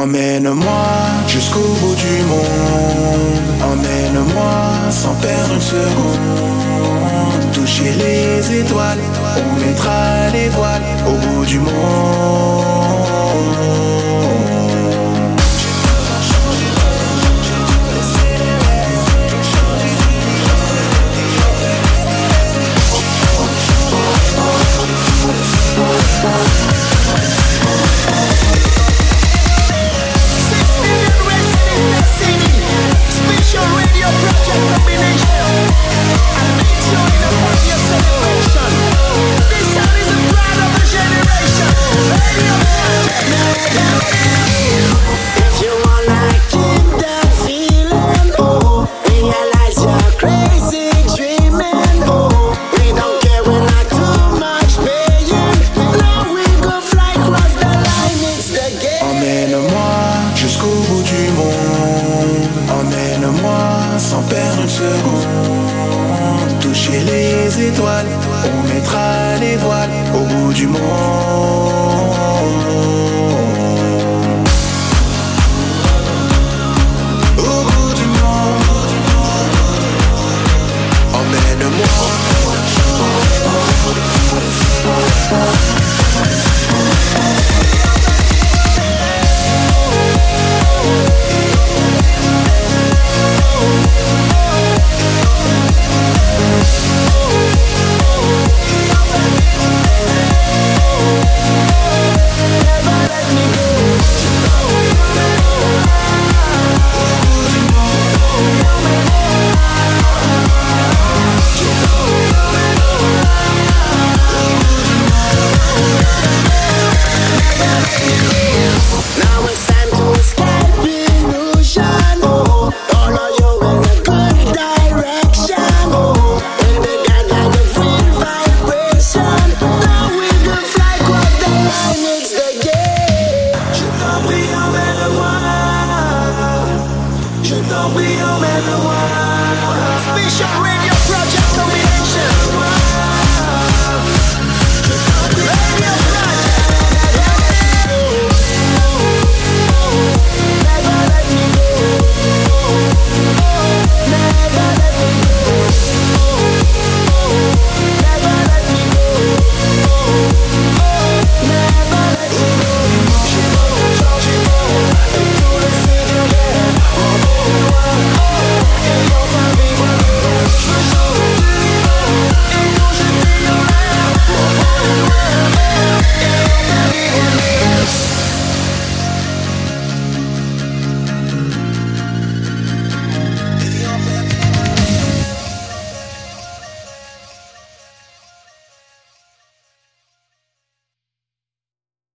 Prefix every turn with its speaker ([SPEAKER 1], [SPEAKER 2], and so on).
[SPEAKER 1] Emmène-moi jusqu'au bout du monde. Emmène-moi sans perdre une seconde. Toucher les étoiles, on mettra les voiles au bout du monde.
[SPEAKER 2] Special radio project combination. I make sure in a party celebration. This sound is a pride of a generation. If you wanna keep that feeling, oh, realize you're crazy dreaming, oh. We don't care, we're not too much paying. Now we go fly across the line, it's the game.
[SPEAKER 1] Emmène-moi jusqu'au bout du monde. Emmène-moi sans perdre une seconde. Toucher les étoiles, on mettra les voiles au bout du monde.